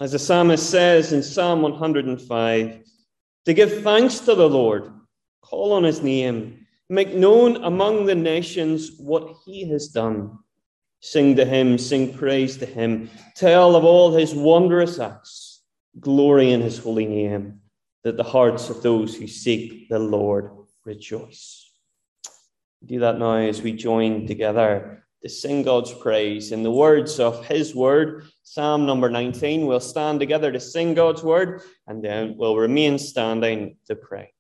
As the psalmist says in Psalm 105, to give thanks to the Lord, call on his name, make known among the nations what he has done. Sing to him, sing praise to him, tell of all his wondrous acts, glory in his holy name, that the hearts of those who seek the Lord rejoice. Do that now as we join together to sing God's praise in the words of his word. Psalm number 19. We'll stand together to sing God's word, and then we'll remain standing to pray.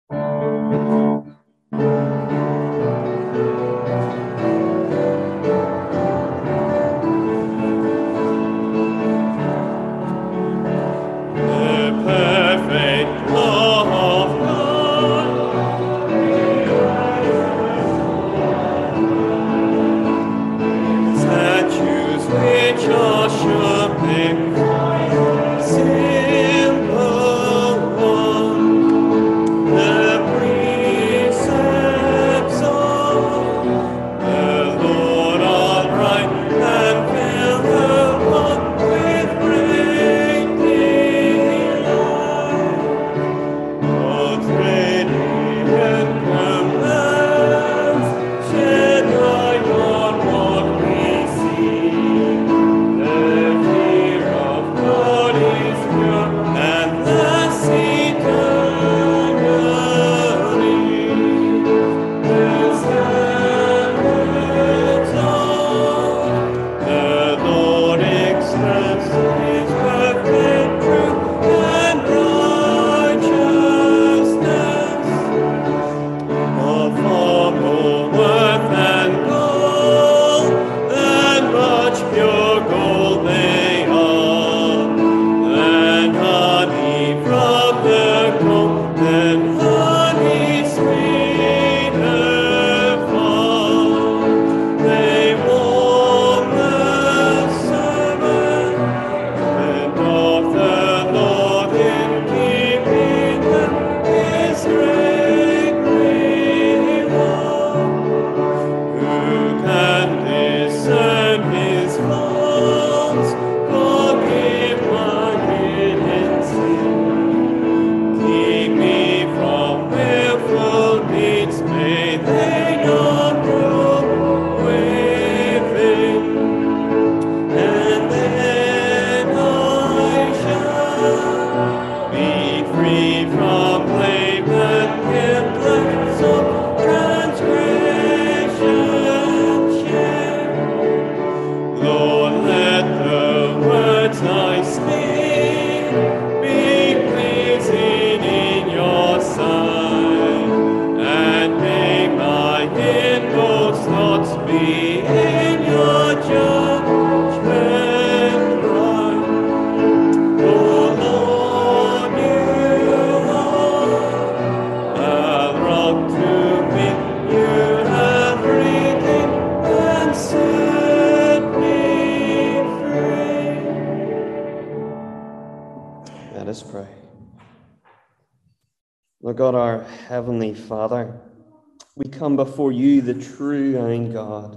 Lord God, our Heavenly Father, we come before you, the true and God.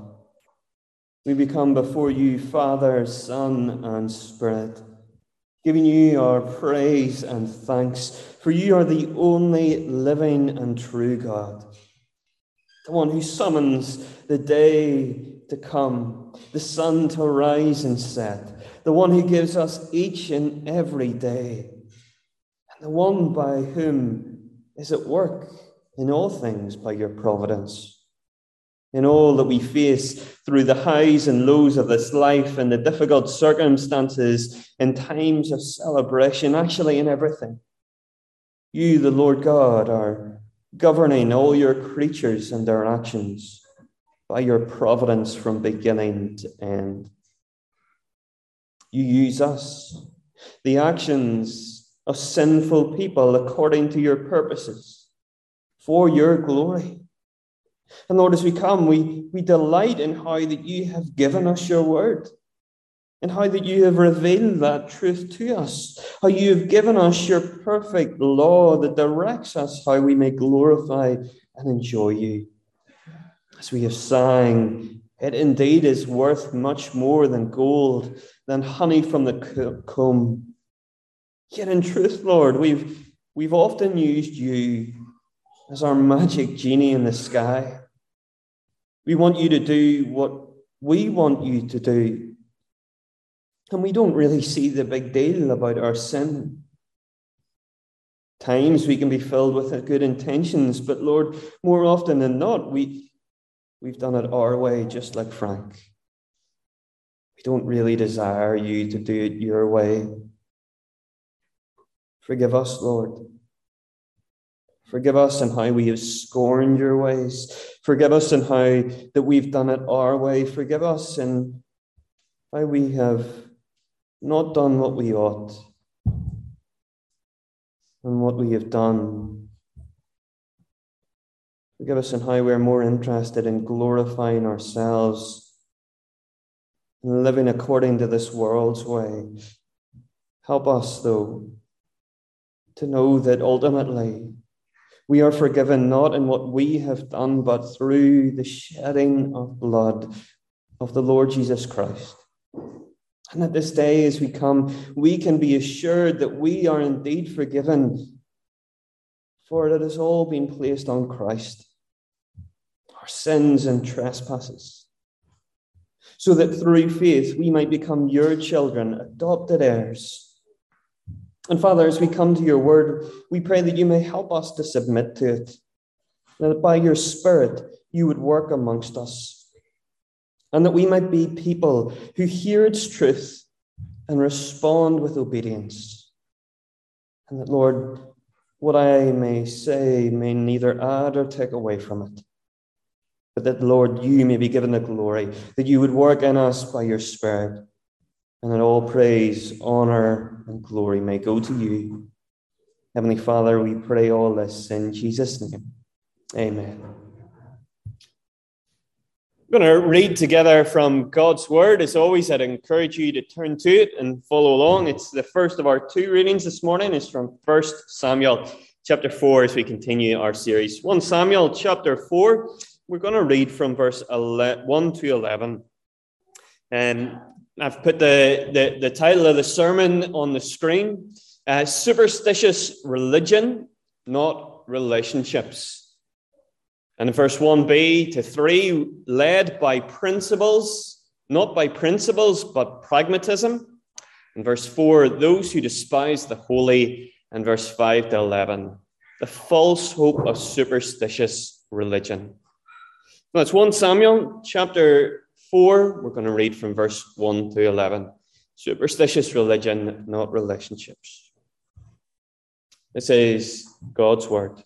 We come before you, Father, Son, and Spirit, giving you our praise and thanks, for you are the only living and true God, the one who summons the day to come, the sun to rise and set, the one who gives us each and every day, and the one by whom is at work in all things by your providence. In all that we face through the highs and lows of this life and the difficult circumstances in times of celebration, actually in everything, you, the Lord God, are governing all your creatures and their actions by your providence from beginning to end. You use us, the actions of sinful people, according to your purposes, for your glory. And Lord, as we come, we delight in how that you have given us your word, and how that you have revealed that truth to us, how you have given us your perfect law that directs us how we may glorify and enjoy you. As we have sang, it indeed is worth much more than gold, than honey from the comb, Yet in truth, Lord, we've often used you as our magic genie in the sky. We want you to do what we want you to do. And we don't really see the big deal about our sin. Times we can be filled with good intentions, but Lord, more often than not, we've done it our way, just like Frank. We don't really desire you to do it your way. Forgive us, Lord. Forgive us in how we have scorned your ways. Forgive us in how that we've done it our way. Forgive us in how we have not done what we ought and what we have done. Forgive us in how we're more interested in glorifying ourselves and living according to this world's way. Help us, though, to know that ultimately we are forgiven not in what we have done, but through the shedding of blood of the Lord Jesus Christ. And that this day as we come, we can be assured that we are indeed forgiven, for it has all been placed on Christ, our sins and trespasses, so that through faith we might become your children, adopted heirs. And Father, as we come to your word, we pray that you may help us to submit to it, that by your Spirit you would work amongst us, and that we might be people who hear its truth and respond with obedience. And that, Lord, what I may say may neither add or take away from it, but that, Lord, you may be given the glory, that you would work in us by your Spirit, and that all praise, honor, and glory may go to you. Heavenly Father, we pray all this in Jesus' name. Amen. We're going to read together from God's Word. As always, I'd encourage you to turn to it and follow along. It's the first of our two readings this morning. It's from 1 Samuel chapter 4 as we continue our series. 1 Samuel chapter 4, we're going to read from verse 1 to 11. And I've put the title of the sermon on the screen. Superstitious religion, not relationships. And in verse 1b to 3, led by principles, not by principles, but pragmatism. In verse 4, those who despise the holy. And verse 5 to 11, the false hope of superstitious religion. Well, it's 1 Samuel chapter 4, we're going to read from verse 1 to 11. Superstitious religion, not relationships. This is God's word.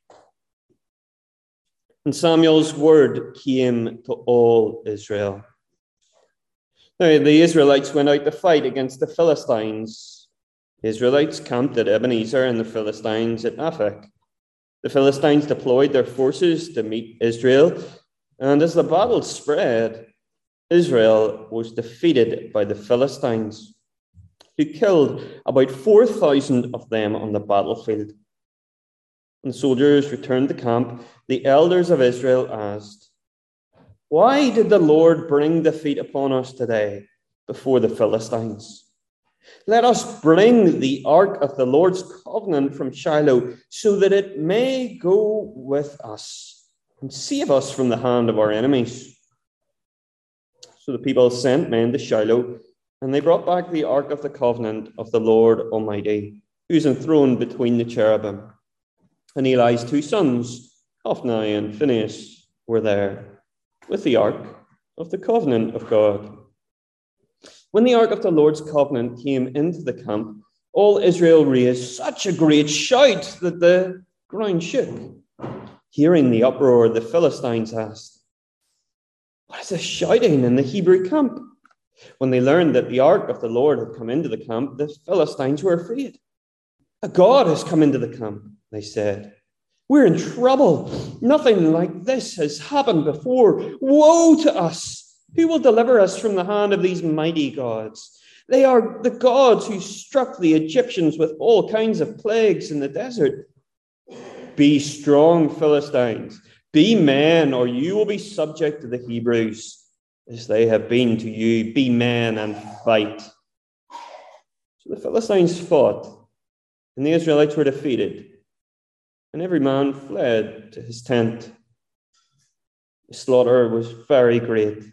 And Samuel's word came to all Israel. Now, the Israelites went out to fight against the Philistines. The Israelites camped at Ebenezer and the Philistines at Aphek. The Philistines deployed their forces to meet Israel, and as the battle spread, Israel was defeated by the Philistines, who killed about 4,000 of them on the battlefield. When the soldiers returned to camp, the elders of Israel asked, "Why did the Lord bring defeat upon us today before the Philistines? Let us bring the ark of the Lord's covenant from Shiloh, so that it may go with us and save us from the hand of our enemies." So the people sent men to Shiloh, and they brought back the ark of the covenant of the Lord Almighty, who is enthroned between the cherubim. And Eli's two sons, Hophni and Phinehas, were there with the ark of the covenant of God. When the ark of the Lord's covenant came into the camp, all Israel raised such a great shout that the ground shook. Hearing the uproar, the Philistines asked, "What is this shouting in the Hebrew camp?" When they learned that the ark of the Lord had come into the camp, the Philistines were afraid. "A god has come into the camp," they said. "We're in trouble. Nothing like this has happened before. Woe to us! Who will deliver us from the hand of these mighty gods? They are the gods who struck the Egyptians with all kinds of plagues in the desert." "Be strong, Philistines. Be men, or you will be subject to the Hebrews, as they have been to you. Be men and fight." So the Philistines fought, and the Israelites were defeated, and every man fled to his tent. The slaughter was very great.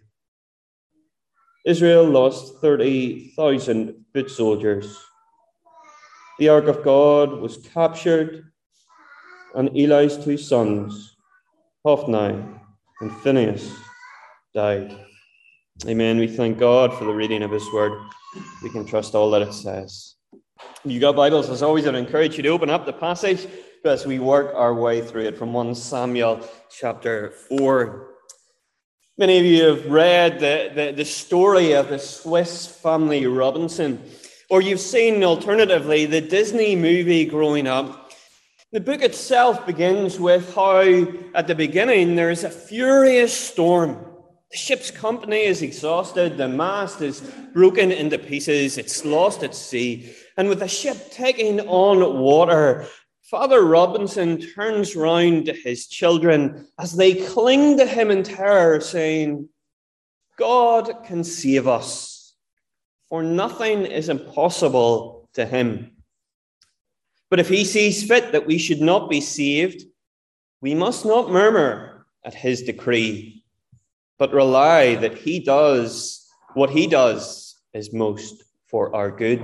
Israel lost 30,000 foot soldiers. The ark of God was captured, and Eli's two sons, Hophni and Phinehas, died. Amen. We thank God for the reading of his word. We can trust all that it says. If you've got Bibles, as always, I'd encourage you to open up the passage as we work our way through it from 1 Samuel chapter 4. Many of you have read the story of the Swiss family Robinson, or you've seen, alternatively, the Disney movie growing up. The book itself begins with how, at the beginning, there is a furious storm. The ship's company is exhausted, the mast is broken into pieces, it's lost at sea, and with the ship taking on water, Father Robinson turns round to his children as they cling to him in terror, saying, "God can save us, for nothing is impossible to him. But if he sees fit that we should not be saved, we must not murmur at his decree, but rely that he does what he does is most for our good."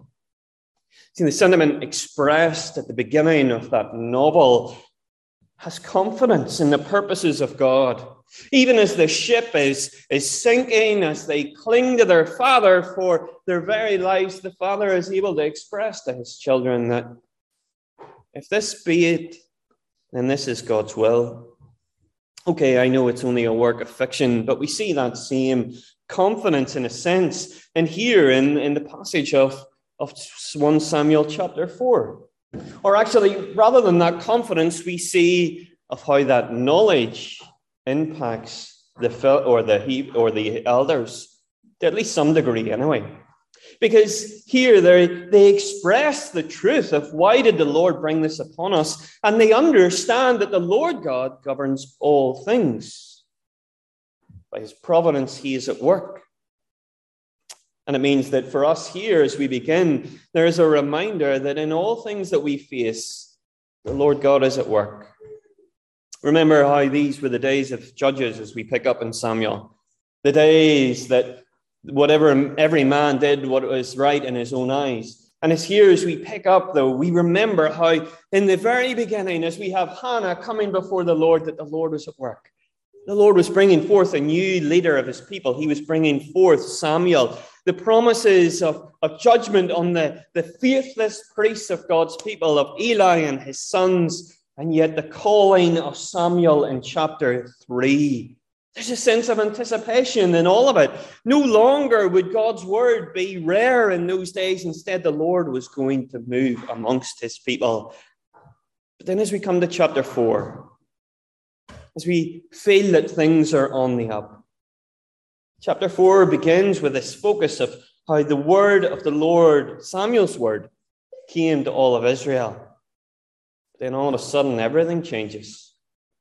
See, the sentiment expressed at the beginning of that novel has confidence in the purposes of God. Even as the ship is sinking, as they cling to their father for their very lives, the father is able to express to his children that if this be it, then this is God's will. Okay, I know it's only a work of fiction, but we see that same confidence in a sense, and here in the passage of 1 Samuel chapter 4. Or actually, rather than that confidence, we see of how that knowledge impacts the elders, to at least some degree anyway. Because here they express the truth of why did the Lord bring this upon us, and they understand that the Lord God governs all things. By his providence, he is at work. And it means that for us here, as we begin, there is a reminder that in all things that we face, the Lord God is at work. Remember how these were the days of Judges as we pick up in Samuel. The days that whatever every man did what was right in his own eyes. And it's here as we pick up, though, we remember how in the very beginning, as we have Hannah coming before the Lord, that the Lord was at work. The Lord was bringing forth a new leader of his people. He was bringing forth Samuel. The promises of judgment on the faithless priests of God's people, of Eli and his sons, and yet the calling of Samuel in chapter 3. There's a sense of anticipation in all of it. No longer would God's word be rare in those days. Instead, the Lord was going to move amongst his people. But then as we come to chapter 4, as we feel that things are on the up, chapter 4 begins with this focus of how the word of the Lord, Samuel's word, came to all of Israel. Then all of a sudden, everything changes.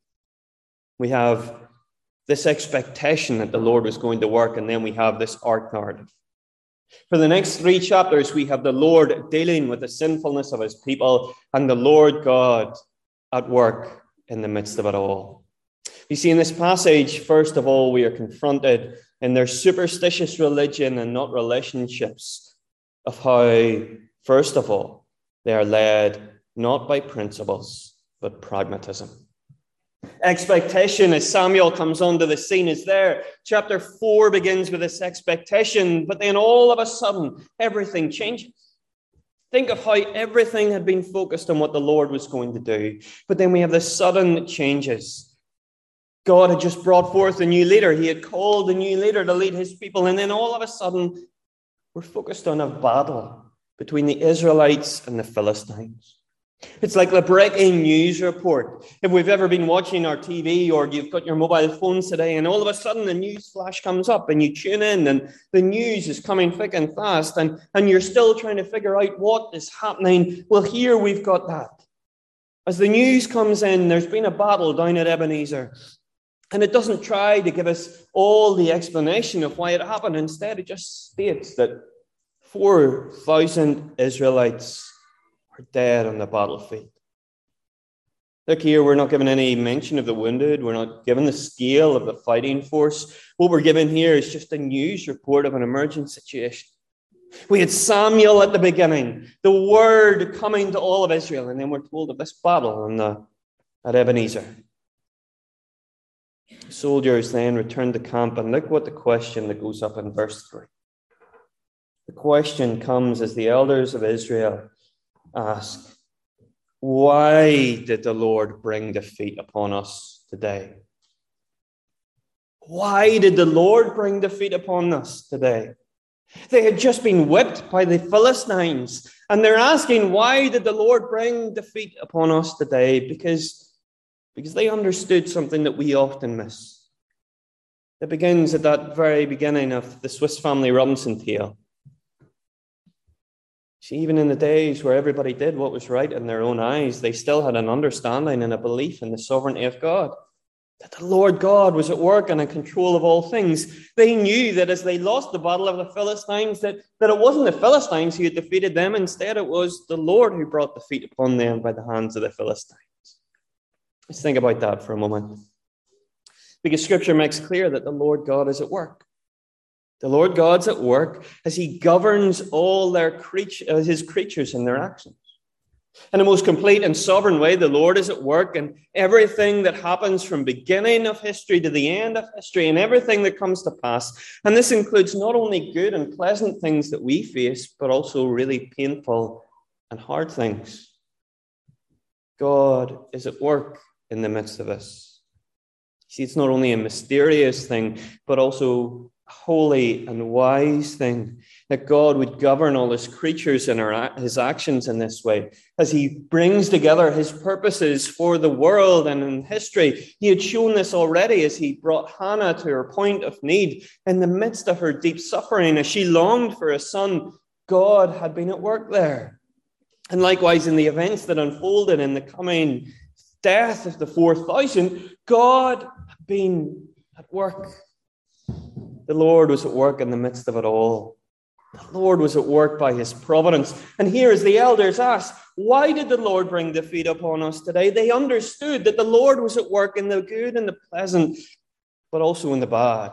We have this expectation that the Lord was going to work, and then we have this arc narrative. For the next 3 chapters, we have the Lord dealing with the sinfulness of his people and the Lord God at work in the midst of it all. You see, in this passage, first of all, we are confronted in their superstitious religion and not relationships of how, first of all, they are led not by principles, but pragmatism. Expectation, as Samuel comes onto the scene, is there. Chapter 4 begins with this expectation, but then all of a sudden, everything changes. Think of how everything had been focused on what the Lord was going to do, but then we have the sudden changes. God had just brought forth a new leader. He had called a new leader to lead his people, and then all of a sudden, we're focused on a battle between the Israelites and the Philistines. It's like the breaking news report. If we've ever been watching our TV or you've got your mobile phones today and all of a sudden the news flash comes up and you tune in and the news is coming thick and fast and you're still trying to figure out what is happening. Well, here we've got that. As the news comes in, there's been a battle down at Ebenezer. And it doesn't try to give us all the explanation of why it happened. Instead, it just states that 4,000 Israelites are dead on the battlefield. Look here, we're not given any mention of the wounded. We're not given the scale of the fighting force. What we're given here is just a news report of an emergent situation. We had Samuel at the beginning, the word coming to all of Israel, and then we're told of this battle at Ebenezer. The soldiers then return to camp, and look what the question that goes up in verse 3. The question comes as the elders of Israel ask, why did the Lord bring defeat upon us today? Why did the Lord bring defeat upon us today? They had just been whipped by the Philistines, and they're asking, why did the Lord bring defeat upon us today? Because they understood something that we often miss. It begins at that very beginning of the Swiss Family Robinson tale. See, even in the days where everybody did what was right in their own eyes, they still had an understanding and a belief in the sovereignty of God, that the Lord God was at work and in control of all things. They knew that as they lost the battle of the Philistines, that it wasn't the Philistines who had defeated them. Instead, it was the Lord who brought defeat upon them by the hands of the Philistines. Let's think about that for a moment. Because Scripture makes clear that the Lord God is at work. The Lord God's at work as he governs all his creatures and their actions. In a most complete and sovereign way, the Lord is at work in everything that happens from beginning of history to the end of history and everything that comes to pass. And this includes not only good and pleasant things that we face, but also really painful and hard things. God is at work in the midst of us. See, it's not only a mysterious thing, but also holy and wise thing that God would govern all his creatures and his actions in this way as he brings together his purposes for the world and in history. He had shown this already as he brought Hannah to her point of need in the midst of her deep suffering. As she longed for a son, God had been at work there. And likewise in the events that unfolded in the coming death of the 4,000, God had been at work. The Lord was at work in the midst of it all. The Lord was at work by his providence. And here, as the elders ask, why did the Lord bring defeat upon us today? They understood that the Lord was at work in the good and the pleasant, but also in the bad.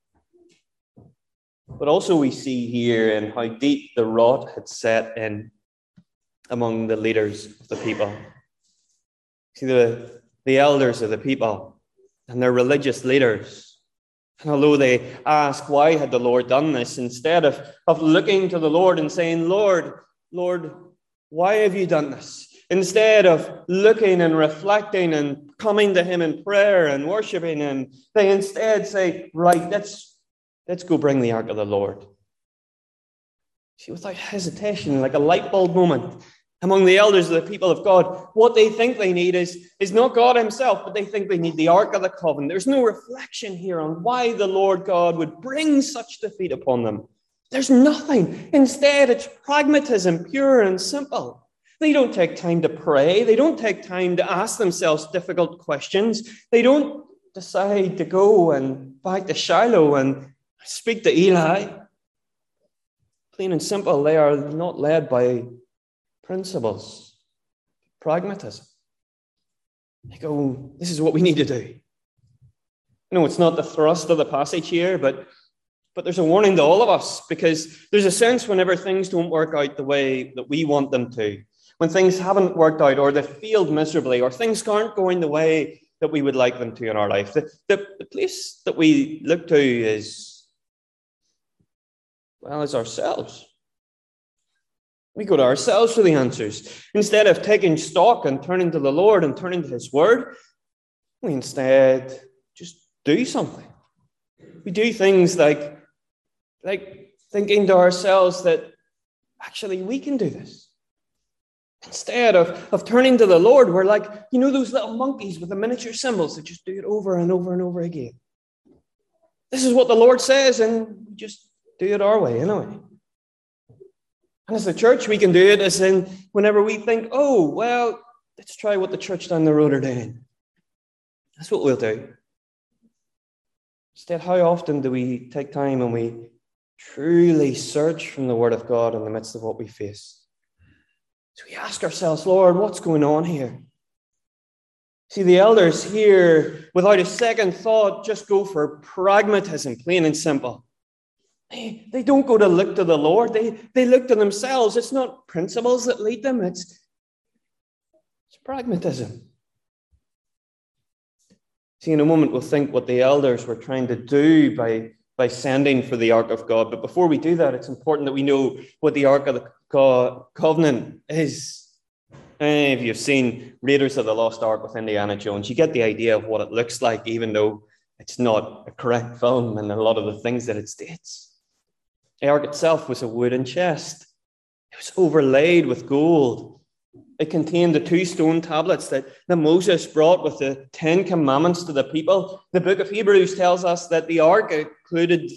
But also we see here in how deep the rot had set in among the leaders of the people. See, the elders of the people and their religious leaders, and although they ask, why had the Lord done this? Instead of looking to the Lord and saying, Lord, why have you done this? Instead of looking and reflecting and coming to him in prayer and worshiping him, they instead say, right, let's go bring the ark of the Lord. See, without hesitation, like a light bulb moment among the elders of the people of God, what they think they need is not God himself, but they think they need the Ark of the Covenant. There's no reflection here on why the Lord God would bring such defeat upon them. There's nothing. Instead, it's pragmatism, pure and simple. They don't take time to pray. They don't take time to ask themselves difficult questions. They don't decide to go and back to Shiloh and speak to Eli. Plain and simple, they are not led by principles, pragmatism. They go, this is what we need to do. No, it's not the thrust of the passage here, but there's a warning to all of us, because there's a sense whenever things don't work out the way that we want them to, when things haven't worked out or they failed miserably or things aren't going the way that we would like them to in our life, the place that we look to is ourselves. We go to ourselves for the answers. Instead of taking stock and turning to the Lord and turning to his word, we instead just do something. We do things like thinking to ourselves that actually we can do this. Instead of turning to the Lord, we're like, those little monkeys with the miniature cymbals that just do it over and over and over again. This is what the Lord says, and we just do it our way anyway. And as a church, we can do it as in whenever we think, let's try what the church down the road are doing. That's what we'll do. Instead, how often do we take time and we truly search from the Word of God in the midst of what we face? So we ask ourselves, Lord, what's going on here? See, the elders here, without a second thought, just go for pragmatism, plain and simple. They don't go to look to the Lord. They look to themselves. It's not principles that lead them. It's pragmatism. See, in a moment, we'll think what the elders were trying to do by sending for the Ark of God. But before we do that, it's important that we know what the Ark of the Covenant is. If you've seen Raiders of the Lost Ark with Indiana Jones, you get the idea of what it looks like, even though it's not a correct film and a lot of the things that it states. The Ark itself was a wooden chest. It was overlaid with gold. It contained the 2 stone tablets that Moses brought with the 10 commandments to the people. The book of Hebrews tells us that the ark included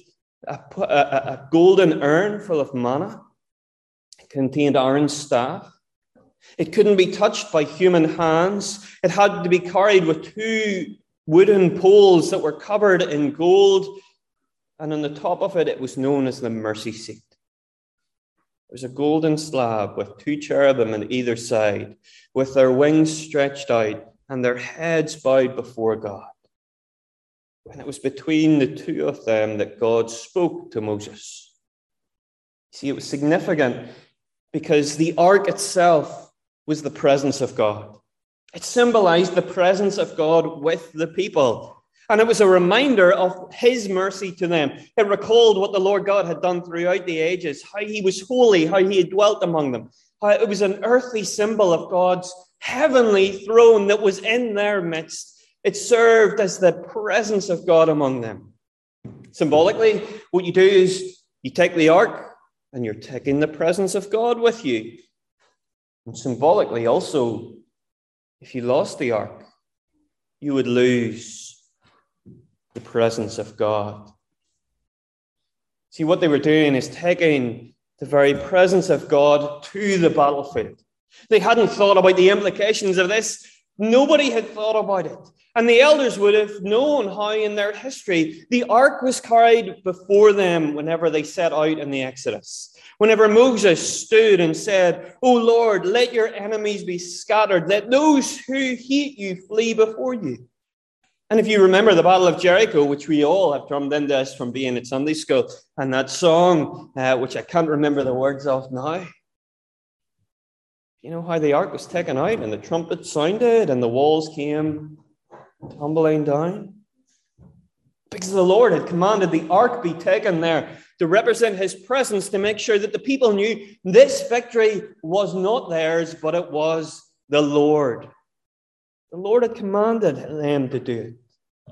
a golden urn full of manna. It contained Aaron's staff. It couldn't be touched by human hands. It had to be carried with 2 wooden poles that were covered in gold. And on the top of it, it was known as the mercy seat. It was a golden slab with 2 cherubim on either side, with their wings stretched out and their heads bowed before God. And it was between the 2 of them that God spoke to Moses. See, it was significant because the ark itself was the presence of God. It symbolized the presence of God with the people. And it was a reminder of his mercy to them. It recalled what the Lord God had done throughout the ages, how he was holy, how he had dwelt among them. How it was an earthly symbol of God's heavenly throne that was in their midst. It served as the presence of God among them. Symbolically, what you do is you take the ark and you're taking the presence of God with you. And symbolically also, if you lost the ark, you would lose the presence of God. See, what they were doing is taking the very presence of God to the battlefield. They hadn't thought about the implications of this. Nobody had thought about it. And the elders would have known how in their history the ark was carried before them whenever they set out in the Exodus. Whenever Moses stood and said, "O Lord, let your enemies be scattered. Let those who hate you flee before you." And if you remember the Battle of Jericho, which we all have drummed into us from being at Sunday school, and that song, which I can't remember the words of now, you know how the ark was taken out and the trumpet sounded and the walls came tumbling down? Because the Lord had commanded the ark be taken there to represent his presence, to make sure that the people knew this victory was not theirs, but it was the Lord. The Lord had commanded them to do it.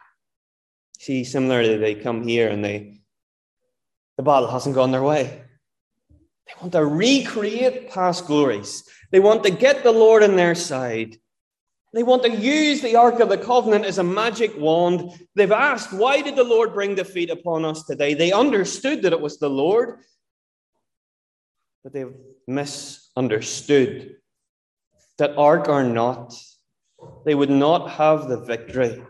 See, similarly, they come here and the battle hasn't gone their way. They want to recreate past glories. They want to get the Lord on their side. They want to use the Ark of the Covenant as a magic wand. They've asked, why did the Lord bring defeat upon us today? They understood that it was the Lord, but they've misunderstood that ark or not, they would not have the victory.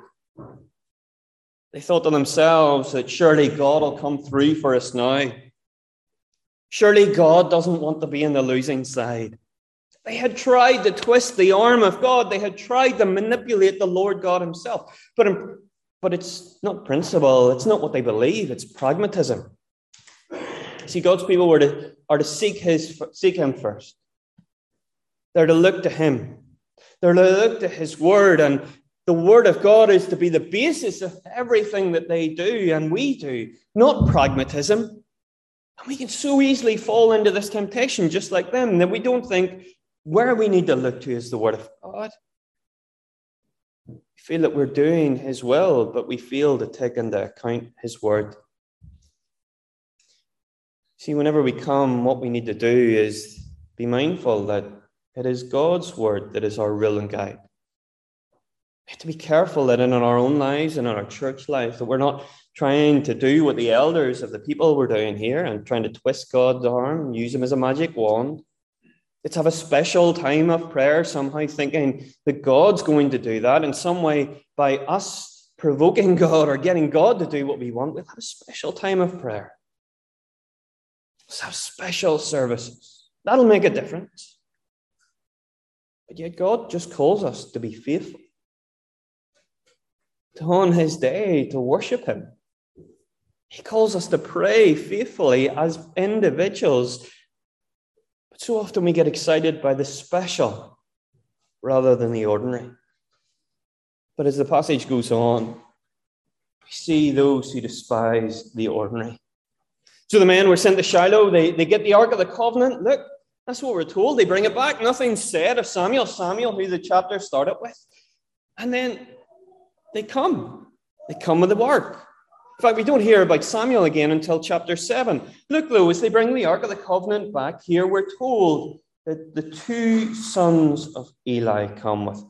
They thought to themselves that surely God will come through for us now. Surely God doesn't want to be in the losing side. They had tried to twist the arm of God. They had tried to manipulate the Lord God himself. But it's not principle. It's not what they believe. It's pragmatism. See, God's people are to seek him first. They're to look to him. They're to look to his word. And the word of God is to be the basis of everything that they do and we do, not pragmatism. And we can so easily fall into this temptation just like them, that we don't think where we need to look to is the word of God. We feel that we're doing his will, but we fail to take into account his word. See, whenever we come, what we need to do is be mindful that it is God's word that is our rule and guide. We have to be careful that in our own lives and in our church life, that we're not trying to do what the elders of the people were doing here and trying to twist God's arm and use him as a magic wand. Let's have a special time of prayer, somehow thinking that God's going to do that in some way by us provoking God or getting God to do what we want. We'll have a special time of prayer. Let's have special services. That'll make a difference. But yet God just calls us to be faithful, to on his day to worship him. He calls us to pray faithfully as individuals. But so often we get excited by the special rather than the ordinary. But as the passage goes on, we see those who despise the ordinary. So the men were sent to Shiloh. They get the Ark of the Covenant. Look, that's what we're told. They bring it back. Nothing's said of Samuel, who the chapter started with. And then they come. They come with the Ark. In fact, we don't hear about Samuel again until chapter 7. Look, though, as they bring the Ark of the Covenant back here, we're told that the two sons of Eli come with it.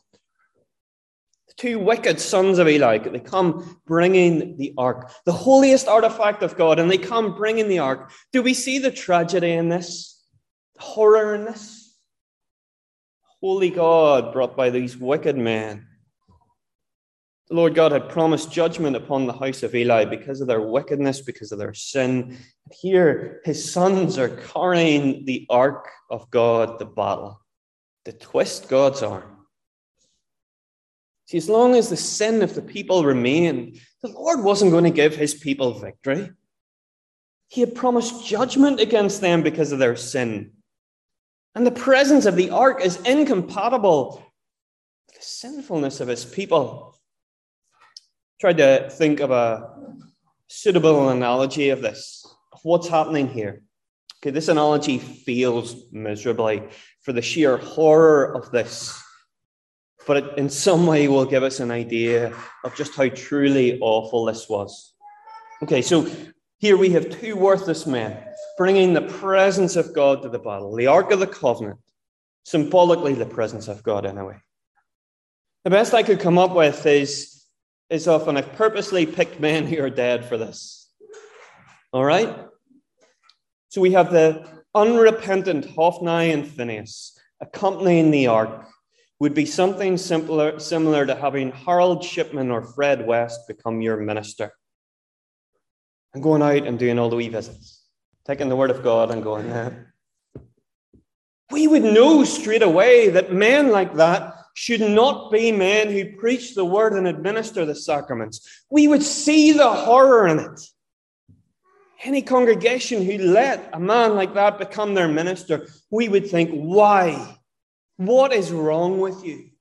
The two wicked sons of Eli, they come bringing the Ark, the holiest artifact of God, and they come bringing the Ark. Do we see the tragedy in this? The horror in this? Holy God brought by these wicked men. The Lord God had promised judgment upon the house of Eli because of their wickedness, because of their sin. Here, his sons are carrying the Ark of God to battle, to twist God's arm. See, as long as the sin of the people remained, the Lord wasn't going to give his people victory. He had promised judgment against them because of their sin. And the presence of the Ark is incompatible with the sinfulness of his people. Tried to think of a suitable analogy of this, of what's happening here. Okay, this analogy fails miserably for the sheer horror of this, but it in some way will give us an idea of just how truly awful this was. Okay, so here we have two worthless men bringing the presence of God to the battle, the Ark of the Covenant, symbolically the presence of God anyway. The best I could come up with is often I've purposely picked men who are dead for this. All right? So we have the unrepentant Hophni and Phinehas accompanying the Ark. Would be something similar to having Harold Shipman or Fred West become your minister and going out and doing all the wee visits, taking the word of God and going there. We would know straight away that men like that should not be men who preach the word and administer the sacraments. We would see the horror in it. Any congregation who let a man like that become their minister, we would think, why? What is wrong with you?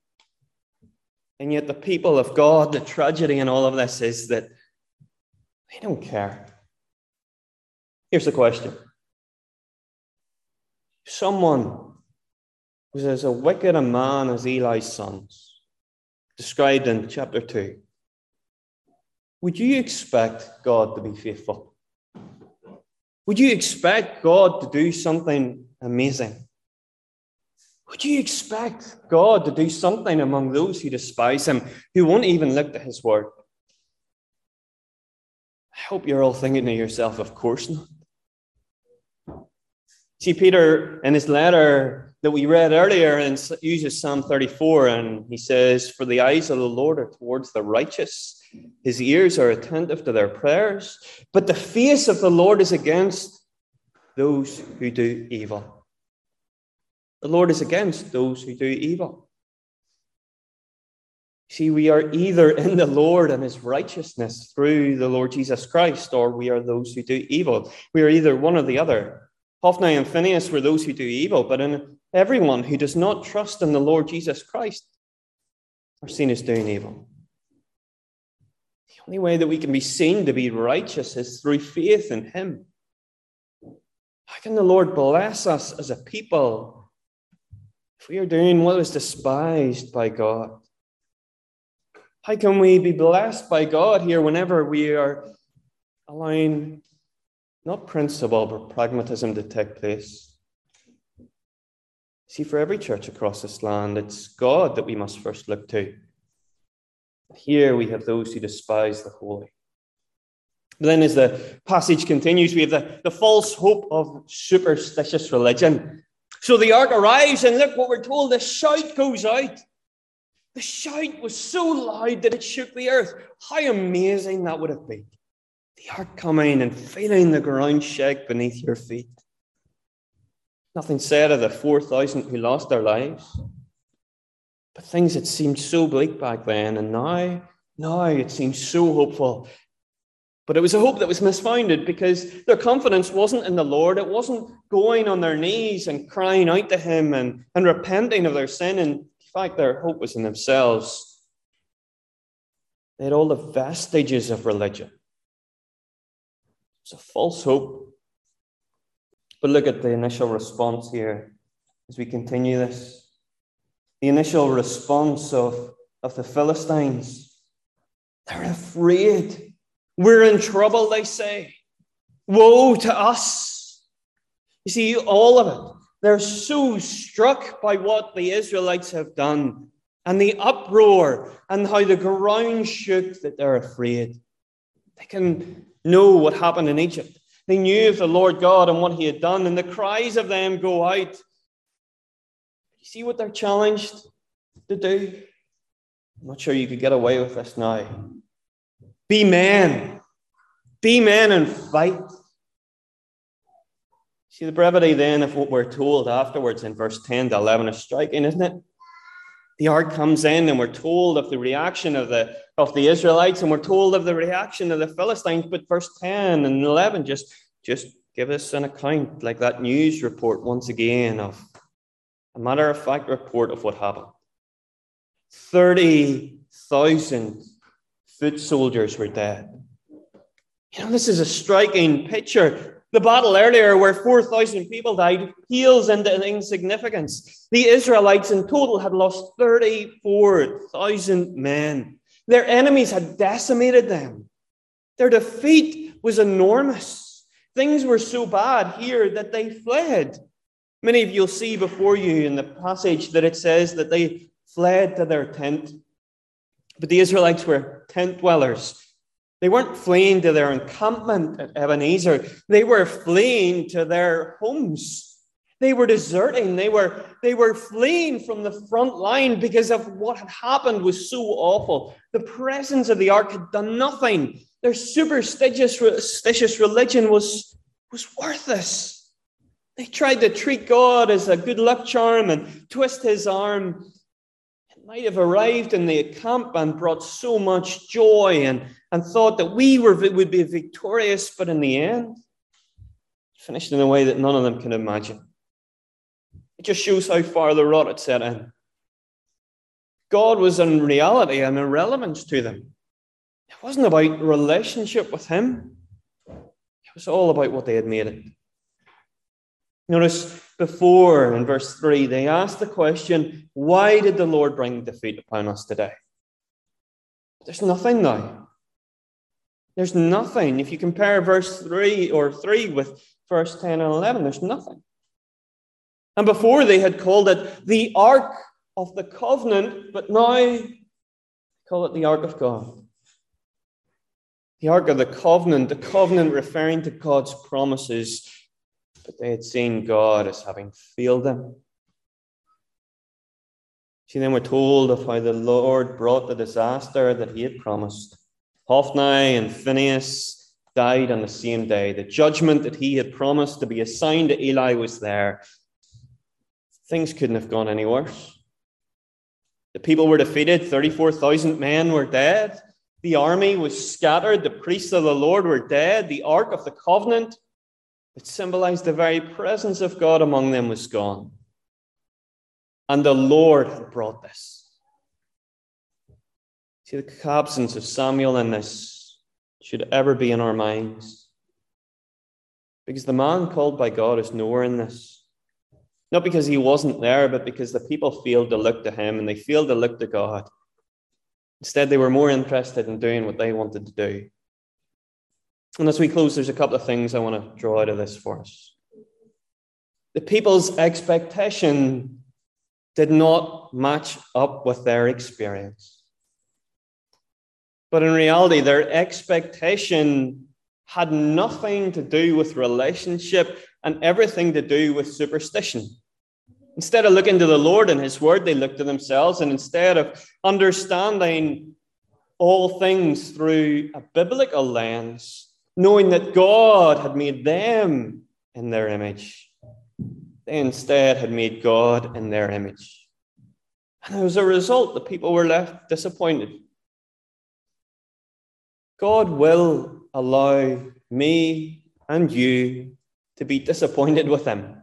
And yet the people of God, the tragedy in all of this is that they don't care. Here's the question. Someone who's as a wicked a man as Eli's sons, described in chapter 2, would you expect God to be faithful? Would you expect God to do something amazing? Would you expect God to do something among those who despise him, who won't even look to his word? I hope you're all thinking to yourself, of course not. See, Peter, in his letter that we read earlier, uses Psalm 34, and he says, "For the eyes of the Lord are towards the righteous. His ears are attentive to their prayers. But the face of the Lord is against those who do evil." The Lord is against those who do evil. See, we are either in the Lord and his righteousness through the Lord Jesus Christ, or we are those who do evil. We are either one or the other. Hophni and Phinehas were those who do evil, but in everyone who does not trust in the Lord Jesus Christ are seen as doing evil. The only way that we can be seen to be righteous is through faith in him. How can the Lord bless us as a people if we are doing what is despised by God? How can we be blessed by God here whenever we are allowing not principle but pragmatism to take place? See, for every church across this land, it's God that we must first look to. Here we have those who despise the holy. But then as the passage continues, we have the false hope of superstitious religion. So the ark arrives, and look what we're told, the shout goes out. The shout was so loud that it shook the earth. How amazing that would have been. The ark coming and feeling the ground shake beneath your feet. Nothing said of the 4,000 who lost their lives. But things had seemed so bleak back then, and now it seems so hopeful. But it was a hope that was misfounded because their confidence wasn't in the Lord. It wasn't going on their knees and crying out to him and repenting of their sin. In fact, their hope was in themselves. They had all the vestiges of religion. It's a false hope. But look at the initial response here as we continue this. The initial response of the Philistines. They're afraid. We're in trouble, they say. Woe to us. You see, all of it. They're so struck by what the Israelites have done and the uproar and how the ground shook that they're afraid. They can know what happened in Egypt. They knew of the Lord God and what he had done, and the cries of them go out. You see what they're challenged to do? I'm not sure you could get away with this now. Be men. Be men and fight. See, the brevity then of what we're told afterwards in verse 10 to 11 is striking, isn't it? The ark comes in and we're told of the reaction of the Israelites, and we're told of the reaction of the Philistines. But verse 10 and 11 just give us an account, like that news report once again, of a matter-of-fact report of what happened. 30,000 foot soldiers were dead. You know, this is a striking picture. The battle earlier where 4,000 people died pales into insignificance. The Israelites in total had lost 34,000 men. Their enemies had decimated them. Their defeat was enormous. Things were so bad here that they fled. Many of you will see before you in the passage that it says that they fled to their tent. But the Israelites were tent dwellers. They weren't fleeing to their encampment at Ebenezer. They were fleeing to their homes. They were deserting. They were fleeing from the front line because of what had happened was so awful. The presence of the ark had done nothing. Their superstitious religion was worthless. They tried to treat God as a good luck charm and twist his arm. It might have arrived in the camp and brought so much joy and thought that would be victorious, but in the end, it finished in a way that none of them can imagine. It just shows how far the rot had set in. God was in reality an irrelevance to them. It wasn't about relationship with him. It was all about what they had made it. Notice before in verse 3, they asked the question, why did the Lord bring defeat upon us today? There's nothing now. There's nothing. If you compare verse 3 with verse 10 and 11, there's nothing. And before they had called it the Ark of the Covenant, but now they call it the Ark of God. The Ark of the Covenant referring to God's promises, but they had seen God as having failed them. See, then we're told of how the Lord brought the disaster that he had promised. Hophni and Phinehas died on the same day. The judgment that he had promised to be assigned to Eli was there. Things couldn't have gone any worse. The people were defeated. 34,000 men were dead. The army was scattered. The priests of the Lord were dead. The Ark of the Covenant, it symbolized the very presence of God among them, was gone. And the Lord had brought this. See, the absence of Samuel in this should ever be in our minds. Because the man called by God is nowhere in this. Not because he wasn't there, but because the people failed to look to him and they failed to look to God. Instead, they were more interested in doing what they wanted to do. And as we close, there's a couple of things I want to draw out of this for us. The people's expectation did not match up with their experience. But in reality, their expectation had nothing to do with relationship and everything to do with superstition. Instead of looking to the Lord and his word, they looked to themselves. And instead of understanding all things through a biblical lens, knowing that God had made them in their image, they instead had made God in their image. And as a result, the people were left disappointed. God will allow me and you to be disappointed with him.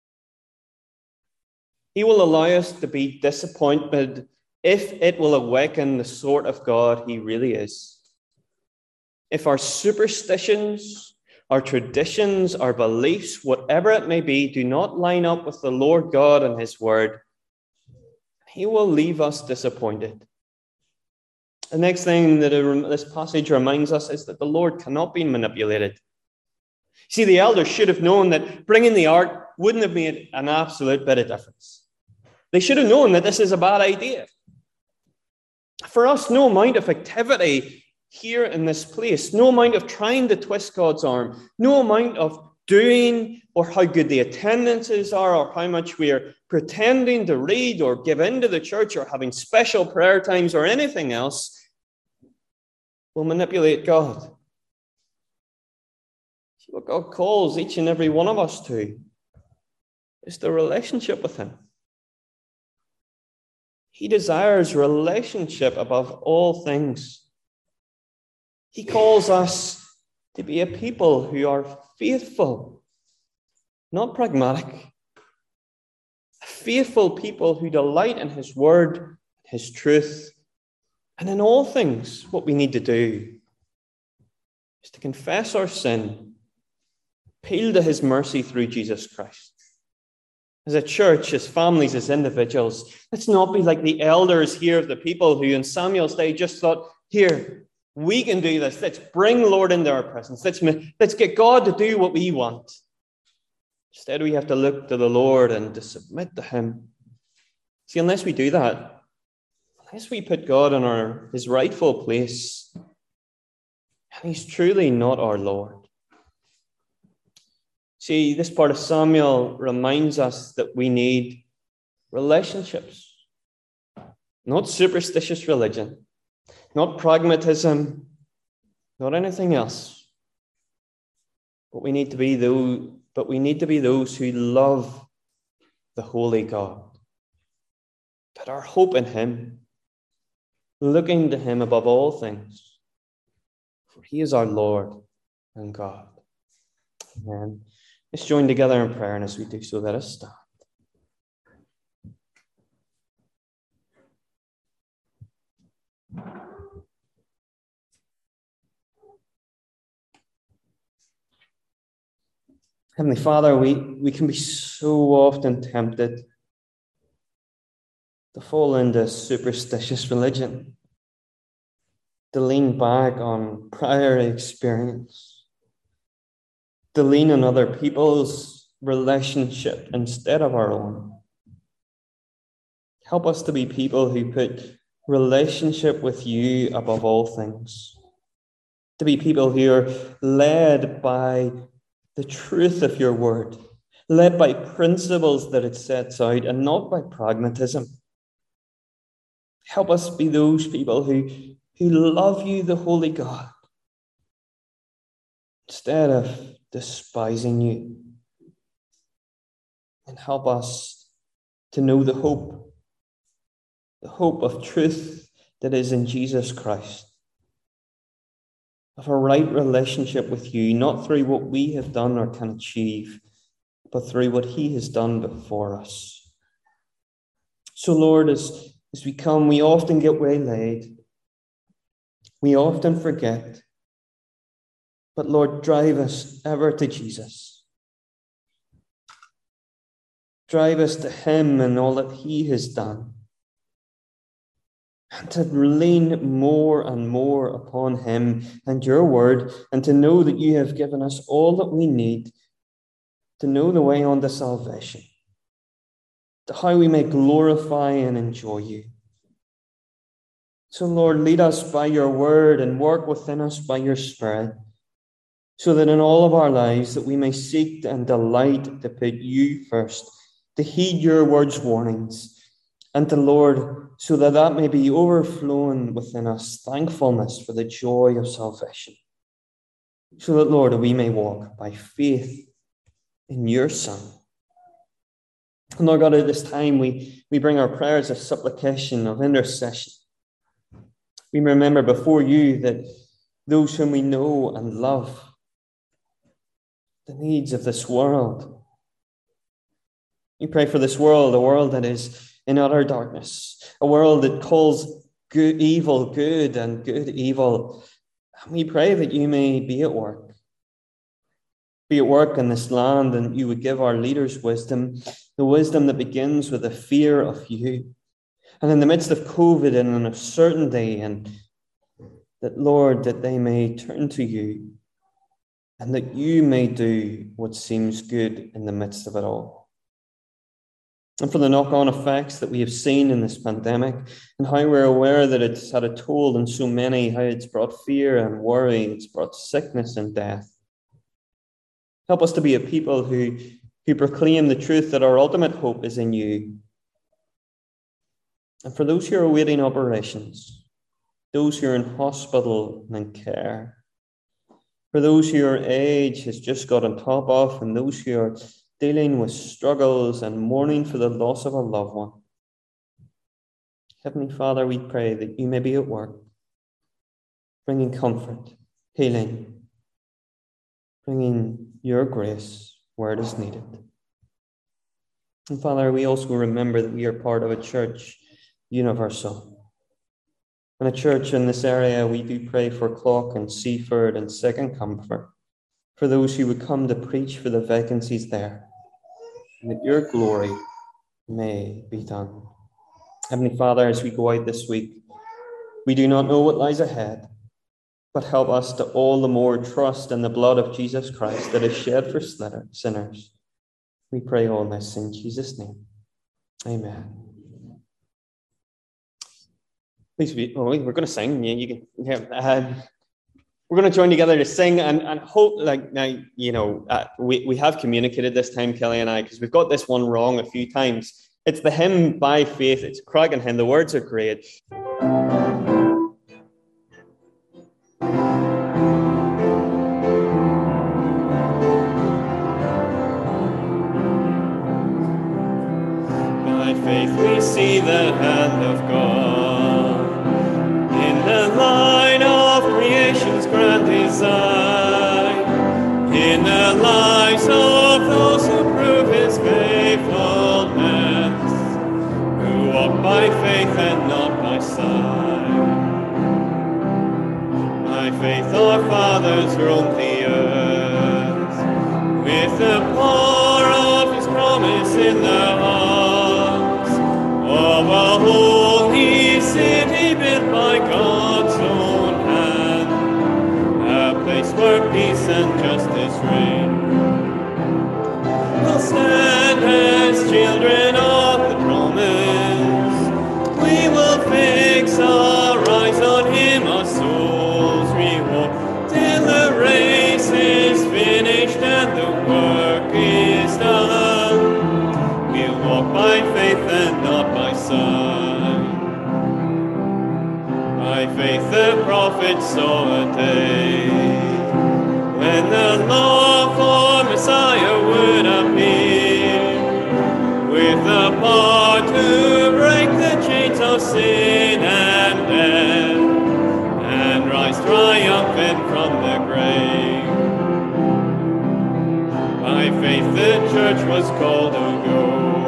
He will allow us to be disappointed if it will awaken the sort of God he really is. If our superstitions, our traditions, our beliefs, whatever it may be, do not line up with the Lord God and his word, he will leave us disappointed. The next thing that this passage reminds us is that the Lord cannot be manipulated. See, the elders should have known that bringing the ark wouldn't have made an absolute bit of difference. They should have known that this is a bad idea. For us, no amount of activity here in this place, no amount of trying to twist God's arm, no amount of doing or how good the attendances are or how much we are pretending to read or give into the church or having special prayer times or anything else will manipulate God. See, what God calls each and every one of us to is the relationship with him. He desires relationship above all things. He calls us to be a people who are faithful, not pragmatic. Faithful people who delight in his word, his truth, and in all things, what we need to do is to confess our sin, appeal to his mercy through Jesus Christ. As a church, as families, as individuals, let's not be like the elders here of the people who in Samuel's day just thought, here, we can do this. Let's bring the Lord into our presence. Let's get God to do what we want. Instead, we have to look to the Lord and to submit to him. See, unless we do that, unless we put God in his rightful place, and he's truly not our Lord. See, this part of Samuel reminds us that we need relationships, not superstitious religion, not pragmatism, not anything else. But we need to be those who love the holy God, put our hope in him, looking to him above all things, for he is our Lord and God. Amen. Let's join together in prayer, and as we do so, let us stand. Heavenly Father, we can be so often tempted to fall into superstitious religion, to lean back on prior experience, to lean on other people's relationship instead of our own. Help us to be people who put relationship with you above all things, to be people who are led by the truth of your word, led by principles that it sets out and not by pragmatism. Help us be those people who love you, the holy God, instead of despising you. And help us to know the hope of truth that is in Jesus Christ, of a right relationship with you, not through what we have done or can achieve, but through what he has done before us. So, Lord, as we come, we often get waylaid. We often forget. But Lord, drive us ever to Jesus. Drive us to him and all that he has done. And to lean more and more upon him and your word, and to know that you have given us all that we need to know the way on to salvation, to how we may glorify and enjoy you. So, Lord, lead us by your word and work within us by your Spirit, so that in all of our lives that we may seek and delight to put you first, to heed your word's warnings, and to, Lord, so that may be overflowing within us thankfulness for the joy of salvation. So that, Lord, we may walk by faith in your Son. And Lord God, at this time, we bring our prayers of supplication, of intercession. We remember before you that those whom we know and love, the needs of this world. We pray for this world, a world that is in utter darkness, a world that calls evil good and good evil. And we pray that you may be at work. Be at work in this land, and you would give our leaders wisdom, the wisdom that begins with a fear of you. And in the midst of COVID and an uncertainty, and that, Lord, that they may turn to you and that you may do what seems good in the midst of it all. And for the knock-on effects that we have seen in this pandemic and how we're aware that it's had a toll on so many, how it's brought fear and worry, it's brought sickness and death. Help us to be a people who proclaim the truth that our ultimate hope is in you. And for those who are awaiting operations, those who are in hospital and in care, for those who your age has just got on top of, and those who are dealing with struggles and mourning for the loss of a loved one, Heavenly Father, we pray that you may be at work, bringing comfort, healing, bringing your grace where it is needed. And Father, we also remember that we are part of a church universal. And a church in this area, we do pray for Clock and Seaford and Second Comfort, for those who would come to preach for the vacancies there, and that your glory may be done. Heavenly Father, as we go out this week, we do not know what lies ahead, but help us to all the more trust in the blood of Jesus Christ that is shed for sinners. We pray all this in Jesus' name. Amen. Please, we're going to sing. Yeah, you can. Yeah, we're going to join together to sing and hope. We have communicated this time, Kelly and I, because we've got this one wrong a few times. It's the hymn By Faith. It's Craigen Hymn. The words are great. By faith we see the hand of God in the line of creation's grand design, in the lives of those who prove his faithfulness, who walk by faith and not by sight. By faith our fathers roamed the earth, with the power of his promise in their hearts, of a holy city built by God's own hand, a place where peace and justice reign. We'll stand as children of the promise, we will fix our eyes on him, our souls reward, till the race is finished and the work is done. We'll walk by faith and not by sight. By faith the prophets saw a day when the law for Messiah would appear, with the power to break the chains of sin and death, and rise triumphant from the grave. By faith the church was called to go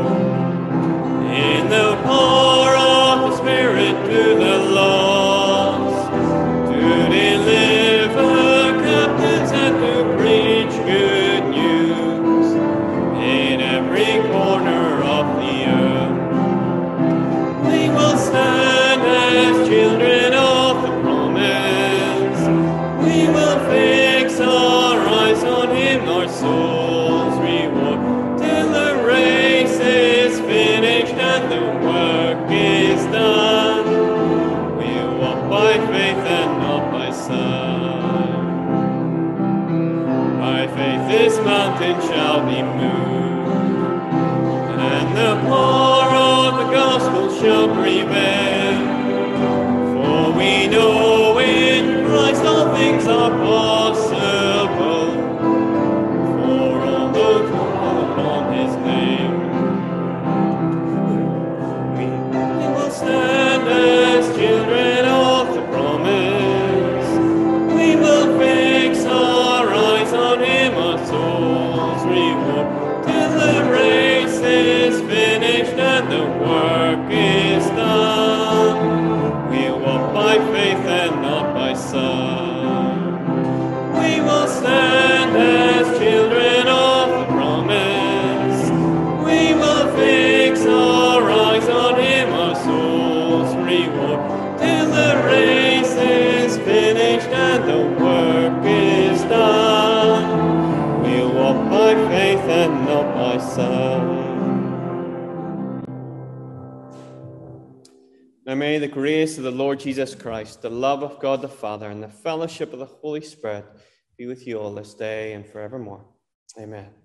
in the power of the Spirit to the lost, to deliver captives and to preach good news in every corner of the earth. We will stand as children of the promise, we will fix our eyes on him, our souls reward, till the race is finished and the work is done. We'll walk by faith and not by sight. By faith this mountain shall be moved, and the power of the gospel shall prevail. For we know in Christ all things are possible, for all those who call upon his name. at my side. Now may the grace of the Lord Jesus Christ, the love of God the Father, and the fellowship of the Holy Spirit be with you all this day and forevermore. Amen.